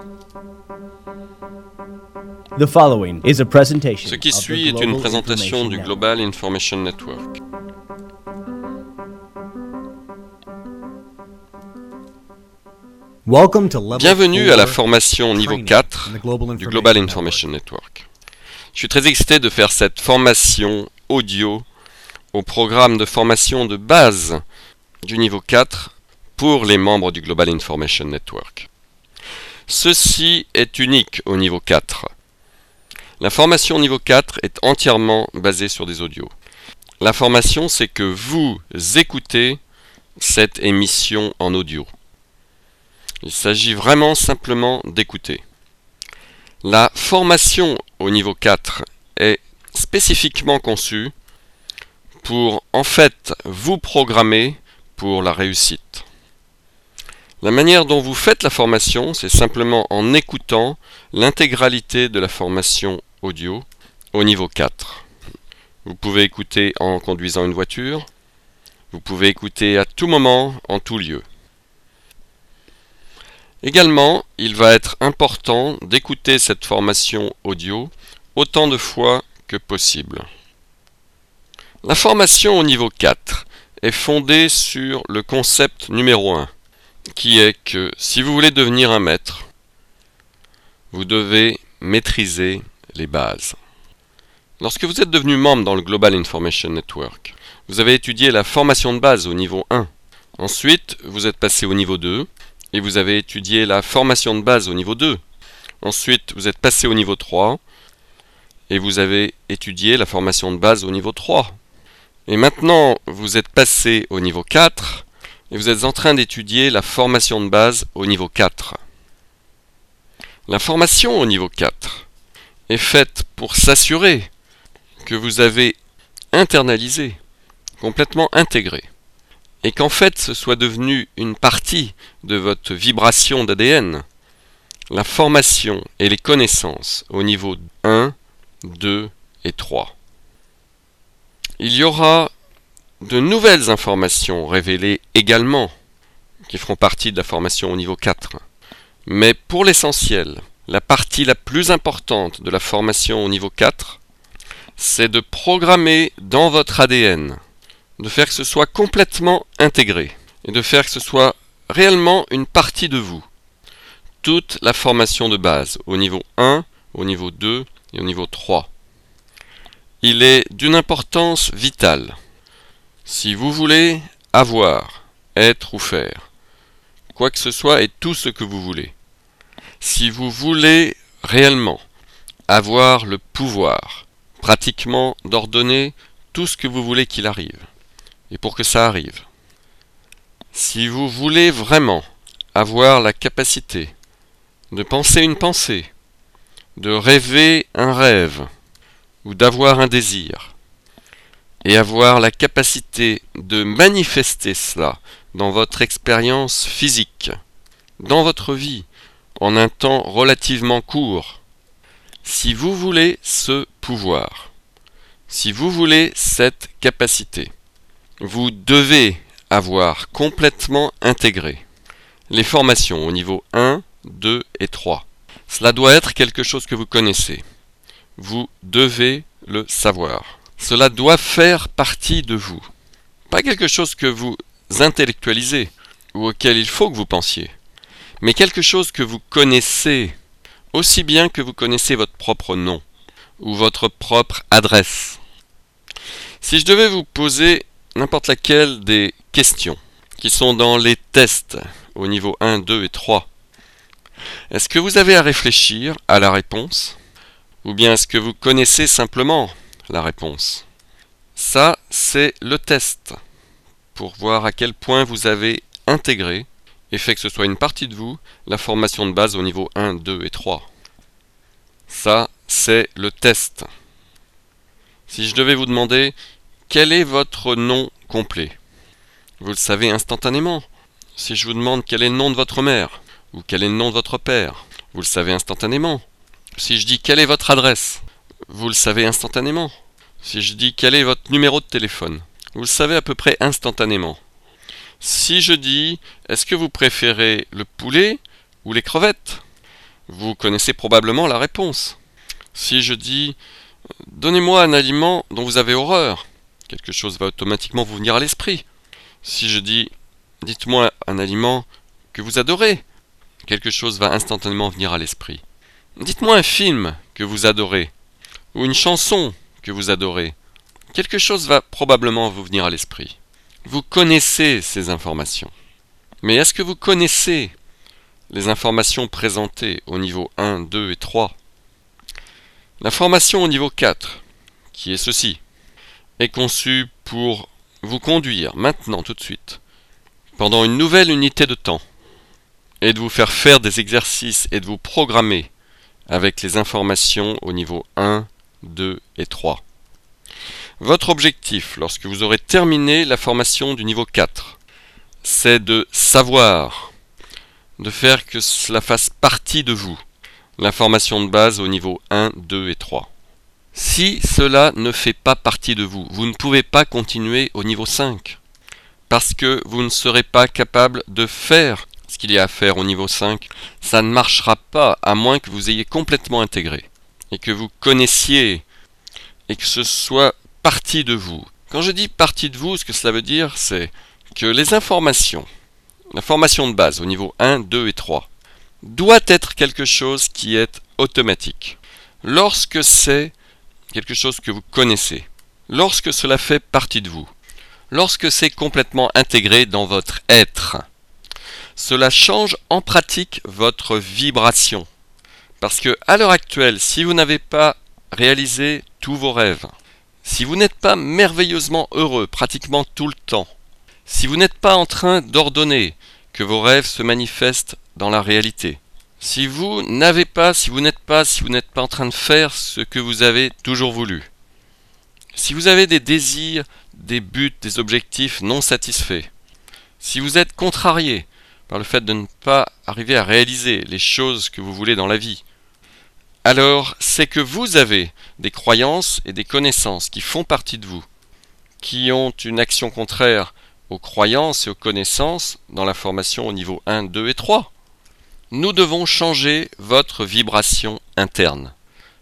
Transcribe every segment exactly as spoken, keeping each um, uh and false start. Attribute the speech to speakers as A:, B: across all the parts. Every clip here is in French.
A: The following is a presentation
B: Ce qui
A: of the
B: suit est
A: Global
B: une présentation
A: Information
B: du
A: Network.
B: Global Information Network.
A: Welcome to level
B: Bienvenue à la
A: four
B: formation niveau
A: training
B: quatre
A: in the Global
B: du Global
A: Information
B: Information Network. Je suis très excité de faire cette formation audio au programme de formation de base du niveau quatre pour les membres du Global Information Network. Ceci est unique au niveau quatre. La formation niveau quatre est entièrement basée sur des audios. La formation, c'est que vous écoutez cette émission en audio. Il s'agit vraiment simplement d'écouter. La formation au niveau quatre est spécifiquement conçue pour en fait vous programmer pour la réussite. La manière dont vous faites la formation, c'est simplement en écoutant l'intégralité de la formation audio au niveau quatre. Vous pouvez écouter en conduisant une voiture, vous pouvez écouter à tout moment, en tout lieu. Également, il va être important d'écouter cette formation audio autant de fois que possible. La formation au niveau quatre est fondée sur le concept numéro un, qui est que si vous voulez devenir un maître, vous devez maîtriser les bases. Lorsque vous êtes devenu membre dans le Global Information Network, vous avez étudié la formation de base au niveau un. Ensuite, vous êtes passé au niveau deux et vous avez étudié la formation de base au niveau deux. Ensuite, vous êtes passé au niveau trois et vous avez étudié la formation de base au niveau trois. Et maintenant, vous êtes passé au niveau quatre et vous êtes en train d'étudier la formation de base au niveau quatre. La formation au niveau quatre est faite pour s'assurer que vous avez internalisé, complètement intégré, et qu'en fait ce soit devenu une partie de votre vibration d'A D N, la formation et les connaissances au niveau un, deux et trois. Il y aura de nouvelles informations révélées également, qui feront partie de la formation au niveau quatre. Mais pour l'essentiel, la partie la plus importante de la formation au niveau quatre, c'est de programmer dans votre A D N, de faire que ce soit complètement intégré, et de faire que ce soit réellement une partie de vous. Toute la formation de base, au niveau un, au niveau deux et au niveau trois. Il est d'une importance vitale. Si vous voulez avoir, être ou faire, quoi que ce soit et tout ce que vous voulez, si vous voulez réellement avoir le pouvoir, pratiquement d'ordonner tout ce que vous voulez qu'il arrive, et pour que ça arrive, si vous voulez vraiment avoir la capacité de penser une pensée, de rêver un rêve, ou d'avoir un désir, et avoir la capacité de manifester cela dans votre expérience physique, dans votre vie, en un temps relativement court, si vous voulez ce pouvoir, si vous voulez cette capacité, vous devez avoir complètement intégré les formations au niveau un, deux et trois. Cela doit être quelque chose que vous connaissez. Vous devez le savoir. Cela doit faire partie de vous. Pas quelque chose que vous intellectualisez ou auquel il faut que vous pensiez, mais quelque chose que vous connaissez aussi bien que vous connaissez votre propre nom ou votre propre adresse. Si je devais vous poser n'importe laquelle des questions qui sont dans les tests au niveau un, deux et trois, est-ce que vous avez à réfléchir à la réponse ou bien est-ce que vous connaissez simplement la réponse? Ça, c'est le test pour voir à quel point vous avez intégré et fait que ce soit une partie de vous la formation de base au niveau un, deux et trois. Ça, c'est le test. Si je devais vous demander quel est votre nom complet, vous le savez instantanément. Si je vous demande quel est le nom de votre mère ou quel est le nom de votre père, vous le savez instantanément. Si je dis quelle est votre adresse, vous le savez instantanément. Si je dis quel est votre numéro de téléphone, vous le savez à peu près instantanément. Si je dis est-ce que vous préférez le poulet ou les crevettes, vous connaissez probablement la réponse. Si je dis « Donnez-moi un aliment dont vous avez horreur », quelque chose va automatiquement vous venir à l'esprit. Si je dis « Dites-moi un aliment que vous adorez », quelque chose va instantanément venir à l'esprit. Dites-moi un film que vous adorez, ou une chanson que vous adorez. Quelque chose va probablement vous venir à l'esprit. Vous connaissez ces informations. Mais est-ce que vous connaissez les informations présentées au niveau un, deux et trois? L'information au niveau quatre, qui est ceci, est conçue pour vous conduire maintenant tout de suite, pendant une nouvelle unité de temps, et de vous faire faire des exercices et de vous programmer avec les informations au niveau un, deux et trois. Votre objectif, lorsque vous aurez terminé la formation du niveau quatre, c'est de savoir, de faire que cela fasse partie de vous, l'information de base au niveau un, deux et trois. Si cela ne fait pas partie de vous, vous ne pouvez pas continuer au niveau cinq, parce que vous ne serez pas capable de faire ce qu'il y a à faire au niveau cinq. Ça ne marchera pas, à moins que vous ayez complètement intégré, et que vous connaissiez, et que ce soit partie de vous. Quand je dis partie de vous, ce que cela veut dire, c'est que les informations, la formation de base au niveau un, deux et trois, doit être quelque chose qui est automatique. Lorsque c'est quelque chose que vous connaissez, lorsque cela fait partie de vous, lorsque c'est complètement intégré dans votre être, cela change en pratique votre vibration. Parce que à l'heure actuelle, si vous n'avez pas réalisé tous vos rêves, si vous n'êtes pas merveilleusement heureux pratiquement tout le temps, si vous n'êtes pas en train d'ordonner que vos rêves se manifestent dans la réalité, si vous n'avez pas, si vous n'êtes pas, si vous n'êtes pas en train de faire ce que vous avez toujours voulu, si vous avez des désirs, des buts, des objectifs non satisfaits, si vous êtes contrarié par le fait de ne pas arriver à réaliser les choses que vous voulez dans la vie, alors c'est que vous avez des croyances et des connaissances qui font partie de vous, qui ont une action contraire aux croyances et aux connaissances dans la formation au niveau un, deux et trois. Nous devons changer votre vibration interne.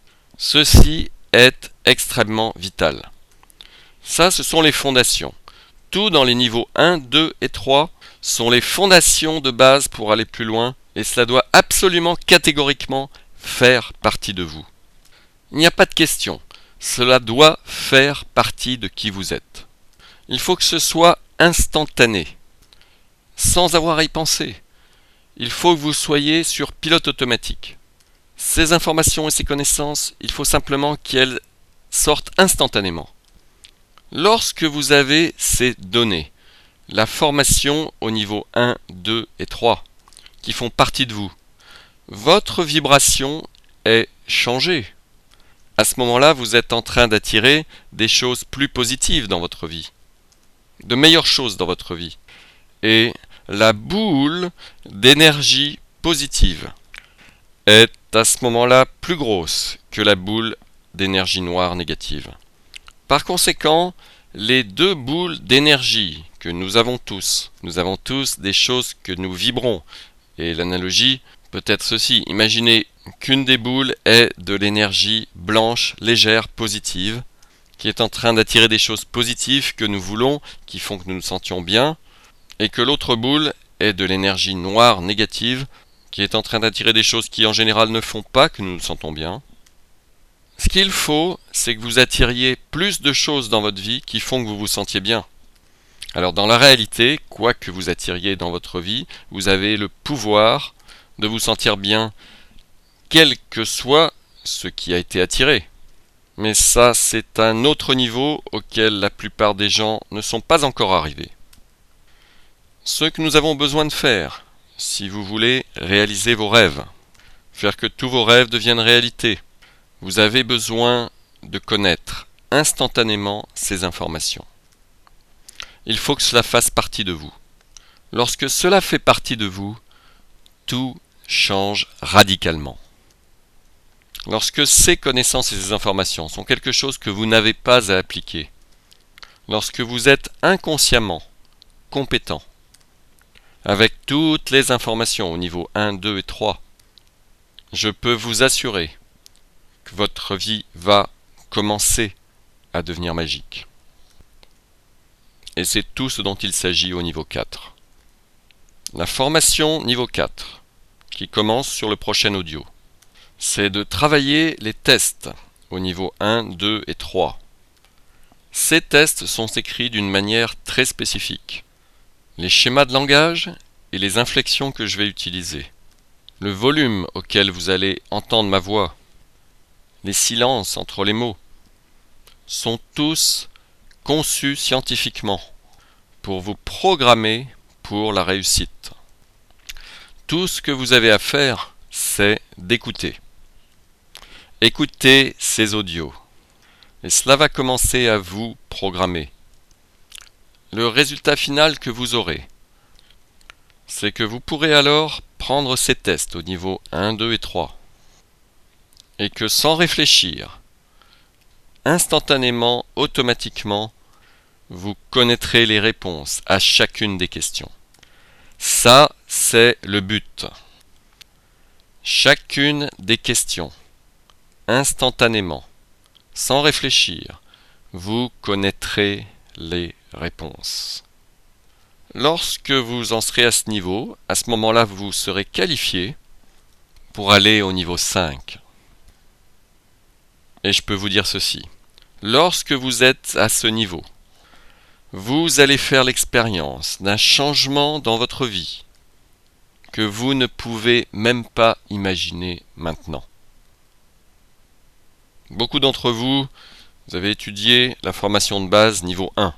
B: Ceci est extrêmement vital. Ça, ce sont les fondations. Tout dans les niveaux un, deux et trois sont les fondations de base pour aller plus loin, et cela doit absolument catégoriquement faire partie de vous. Il n'y a pas de question, cela doit faire partie de qui vous êtes. Il faut que ce soit instantané, sans avoir à y penser. Il faut que vous soyez sur pilote automatique. Ces informations et ces connaissances, il faut simplement qu'elles sortent instantanément. Lorsque vous avez ces données, la formation au niveau un, deux et trois, qui font partie de vous, votre vibration est changée. À ce moment-là, vous êtes en train d'attirer des choses plus positives dans votre vie, de meilleures choses dans votre vie. Et la boule d'énergie positive est à ce moment-là plus grosse que la boule d'énergie noire négative. Par conséquent, les deux boules d'énergie que nous avons tous, nous avons tous des choses que nous vibrons. Et l'analogie peut être ceci. Imaginez qu'une des boules est de l'énergie blanche, légère, positive, qui est en train d'attirer des choses positives que nous voulons, qui font que nous nous sentions bien, et que l'autre boule est de l'énergie noire, négative, qui est en train d'attirer des choses qui en général ne font pas que nous nous sentons bien. Ce qu'il faut, c'est que vous attiriez plus de choses dans votre vie qui font que vous vous sentiez bien. Alors dans la réalité, quoi que vous attiriez dans votre vie, vous avez le pouvoir de vous sentir bien, quel que soit ce qui a été attiré. Mais ça, c'est un autre niveau auquel la plupart des gens ne sont pas encore arrivés. Ce que nous avons besoin de faire, si vous voulez réaliser vos rêves, faire que tous vos rêves deviennent réalité, vous avez besoin de connaître instantanément ces informations. Il faut que cela fasse partie de vous. Lorsque cela fait partie de vous, tout change radicalement. Lorsque ces connaissances et ces informations sont quelque chose que vous n'avez pas à appliquer, lorsque vous êtes inconsciemment compétent, avec toutes les informations au niveau un, deux et trois, je peux vous assurer que votre vie va commencer à devenir magique. Et c'est tout ce dont il s'agit au niveau quatre. La formation niveau quatre, qui commence sur le prochain audio, c'est de travailler les tests au niveau un, deux et trois. Ces tests sont écrits d'une manière très spécifique. Les schémas de langage et les inflexions que je vais utiliser, le volume auquel vous allez entendre ma voix, les silences entre les mots, sont tous conçus scientifiquement pour vous programmer pour la réussite. Tout ce que vous avez à faire, c'est d'écouter. Écoutez ces audios. Et cela va commencer à vous programmer. Le résultat final que vous aurez, c'est que vous pourrez alors prendre ces tests au niveau un, deux et trois. Et que sans réfléchir, instantanément, automatiquement, vous connaîtrez les réponses à chacune des questions. Ça, c'est le but. Chacune des questions, instantanément, sans réfléchir, vous connaîtrez les réponses. Lorsque vous en serez à ce niveau, à ce moment-là, vous serez qualifié pour aller au niveau cinq. Et je peux vous dire ceci. Lorsque vous êtes à ce niveau, vous allez faire l'expérience d'un changement dans votre vie que vous ne pouvez même pas imaginer maintenant. Beaucoup d'entre vous, vous avez étudié la formation de base niveau un.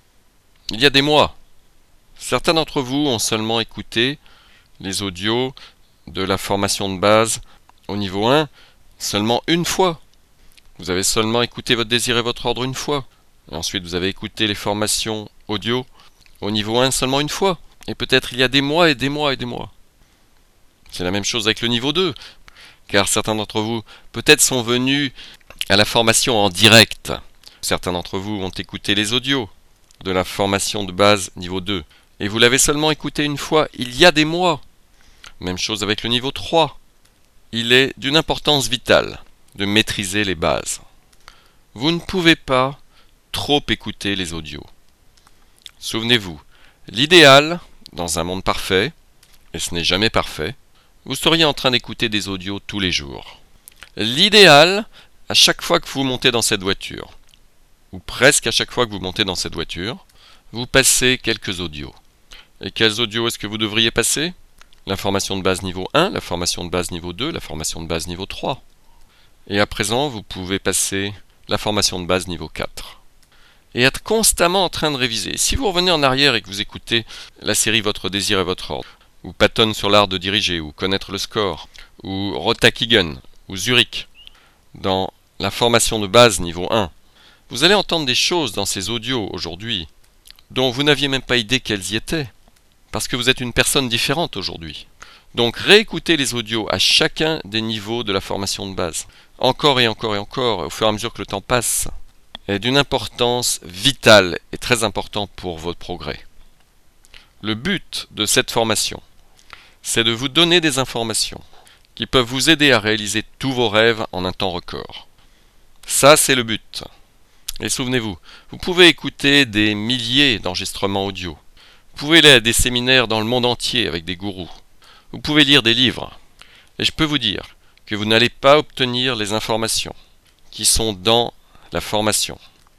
B: Il y a des mois. Certains d'entre vous ont seulement écouté les audios de la formation de base au niveau un seulement une fois. Vous avez seulement écouté votre désir et votre ordre une fois. Et ensuite, vous avez écouté les formations audio au niveau un seulement une fois. Et peut-être il y a des mois et des mois et des mois. C'est la même chose avec le niveau deux. Car certains d'entre vous, peut-être, sont venus à la formation en direct. Certains d'entre vous ont écouté les audios de la formation de base niveau deux. Et vous l'avez seulement écouté une fois il y a des mois. Même chose avec le niveau trois. Il est d'une importance vitale de maîtriser les bases. Vous ne pouvez pas trop écouter les audios. Souvenez-vous, l'idéal, dans un monde parfait, et ce n'est jamais parfait, vous seriez en train d'écouter des audios tous les jours. L'idéal, à chaque fois que vous montez dans cette voiture, ou presque à chaque fois que vous montez dans cette voiture, vous passez quelques audios. Et quels audios est-ce que vous devriez passer? La formation de base niveau un, la formation de base niveau deux, la formation de base niveau trois. Et à présent, vous pouvez passer la formation de base niveau quatre. Et être constamment en train de réviser. Si vous revenez en arrière et que vous écoutez la série Votre désir et votre ordre, ou Patton sur l'art de diriger, ou Connaître le score, ou Rotakigen, ou Zurich, dans la formation de base niveau un, vous allez entendre des choses dans ces audios aujourd'hui dont vous n'aviez même pas idée qu'elles y étaient, parce que vous êtes une personne différente aujourd'hui. Donc réécoutez les audios à chacun des niveaux de la formation de base, encore et encore et encore, au fur et à mesure que le temps passe, est d'une importance vitale et très importante pour votre progrès. Le but de cette formation, c'est de vous donner des informations qui peuvent vous aider à réaliser tous vos rêves en un temps record. Ça, c'est le but. Et souvenez-vous, vous pouvez écouter des milliers d'enregistrements audio. Vous pouvez aller à des séminaires dans le monde entier avec des gourous. Vous pouvez lire des livres. Et je peux vous dire que vous n'allez pas obtenir les informations qui sont dans la formation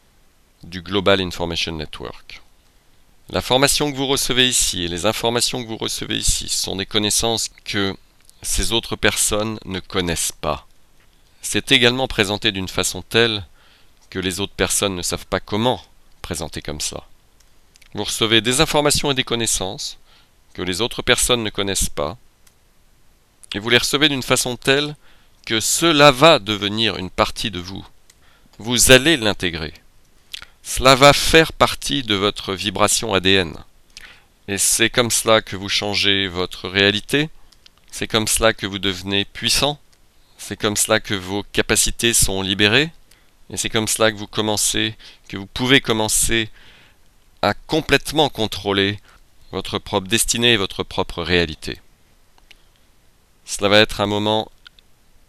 B: du Global Information Network. La formation que vous recevez ici et les informations que vous recevez ici sont des connaissances que ces autres personnes ne connaissent pas. C'est également présenté d'une façon telle que les autres personnes ne savent pas comment présenter comme ça. Vous recevez des informations et des connaissances que les autres personnes ne connaissent pas, et vous les recevez d'une façon telle que cela va devenir une partie de vous. Vous allez l'intégrer. Cela va faire partie de votre vibration A D N. Et c'est comme cela que vous changez votre réalité, c'est comme cela que vous devenez puissant, c'est comme cela que vos capacités sont libérées, et c'est comme cela que vous commencez, que vous pouvez commencer à complètement contrôler votre propre destinée et votre propre réalité. Cela va être un moment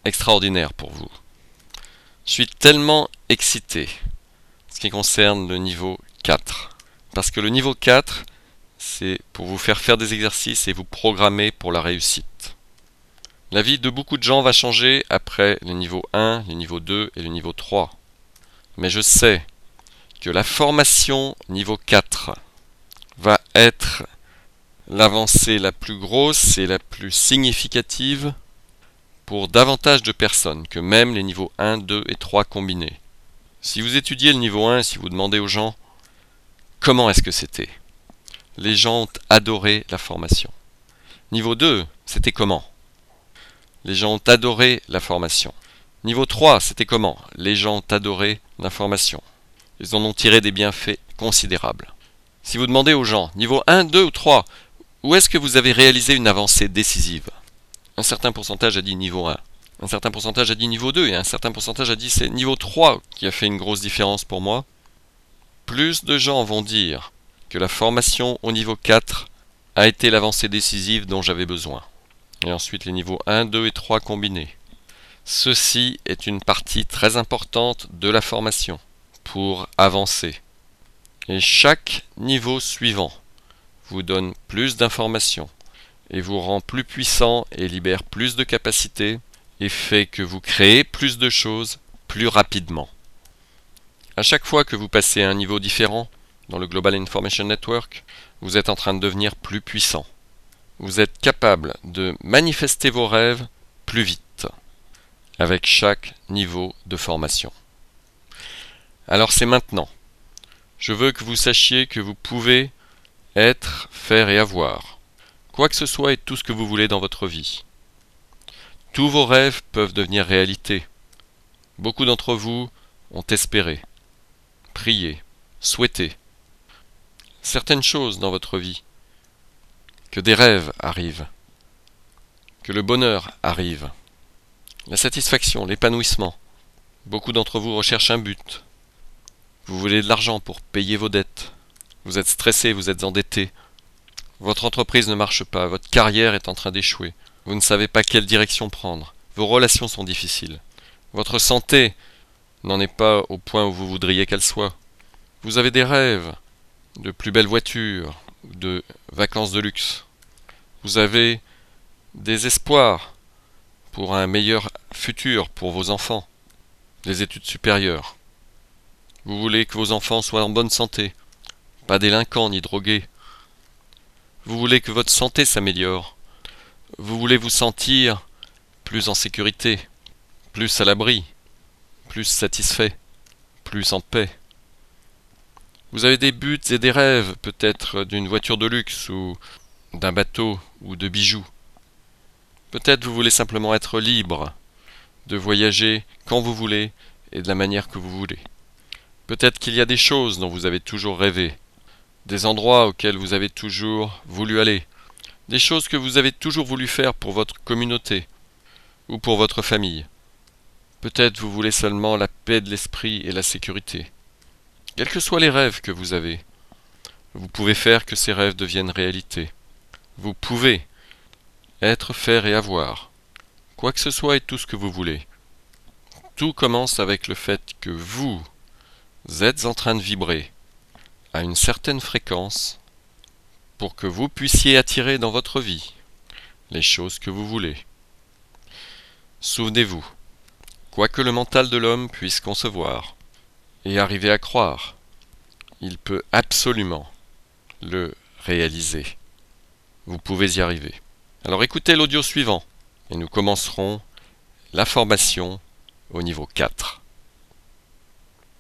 B: extraordinaire pour vous. Je suis tellement excité en ce qui concerne le niveau quatre. Parce que le niveau quatre, c'est pour vous faire faire des exercices et vous programmer pour la réussite. La vie de beaucoup de gens va changer après le niveau un, le niveau deux et le niveau trois. Mais je sais que la formation niveau quatre va être l'avancée la plus grosse et la plus significative pour davantage de personnes que même les niveaux un, deux et trois combinés. Si vous étudiez le niveau un, si vous demandez aux gens comment est-ce que c'était, les gens ont adoré la formation. Niveau deux, c'était comment? Les gens ont adoré la formation. Niveau trois, c'était comment? Les gens ont adoré l'information. Ils en ont tiré des bienfaits considérables. Si vous demandez aux gens, niveau un, deux ou trois, où est-ce que vous avez réalisé une avancée décisive? Un certain pourcentage a dit niveau un, un certain pourcentage a dit niveau deux, et un certain pourcentage a dit c'est niveau trois qui a fait une grosse différence pour moi. Plus de gens vont dire que la formation au niveau quatre a été l'avancée décisive dont j'avais besoin. Et ensuite les niveaux un, deux et trois combinés. Ceci est une partie très importante de la formation pour avancer. Et chaque niveau suivant vous donne plus d'informations et vous rend plus puissant et libère plus de capacités et fait que vous créez plus de choses plus rapidement. À chaque fois que vous passez à un niveau différent dans le Global Information Network, vous êtes en train de devenir plus puissant. Vous êtes capable de manifester vos rêves plus vite avec chaque niveau de formation. Alors c'est maintenant. Je veux que vous sachiez que vous pouvez être, faire et avoir quoi que ce soit et tout ce que vous voulez dans votre vie. Tous vos rêves peuvent devenir réalité. Beaucoup d'entre vous ont espéré, prié, souhaité certaines choses dans votre vie. Que des rêves arrivent, que le bonheur arrive, la satisfaction, l'épanouissement. Beaucoup d'entre vous recherchent un but. Vous voulez de l'argent pour payer vos dettes. Vous êtes stressé, vous êtes endetté. Votre entreprise ne marche pas, votre carrière est en train d'échouer. Vous ne savez pas quelle direction prendre. Vos relations sont difficiles. Votre santé n'en est pas au point où vous voudriez qu'elle soit. Vous avez des rêves de plus belles voitures, de vacances de luxe. Vous avez des espoirs pour un meilleur futur pour vos enfants, des études supérieures. Vous voulez que vos enfants soient en bonne santé, pas délinquants ni drogués. Vous voulez que votre santé s'améliore. Vous voulez vous sentir plus en sécurité, plus à l'abri, plus satisfait, plus en paix. Vous avez des buts et des rêves, peut-être d'une voiture de luxe ou d'un bateau ou de bijoux. Peut-être vous voulez simplement être libre, de voyager quand vous voulez et de la manière que vous voulez. Peut-être qu'il y a des choses dont vous avez toujours rêvé, des endroits auxquels vous avez toujours voulu aller, des choses que vous avez toujours voulu faire pour votre communauté ou pour votre famille. Peut-être vous voulez seulement la paix de l'esprit et la sécurité. Quels que soient les rêves que vous avez, vous pouvez faire que ces rêves deviennent réalité. Vous pouvez être, faire et avoir quoi que ce soit et tout ce que vous voulez. Tout commence avec le fait que vous êtes en train de vibrer à une certaine fréquence pour que vous puissiez attirer dans votre vie les choses que vous voulez. Souvenez-vous, quoi que le mental de l'homme puisse concevoir et arriver à croire, il peut absolument le réaliser. Vous pouvez y arriver. Alors écoutez l'audio suivant et nous commencerons la formation au niveau quatre.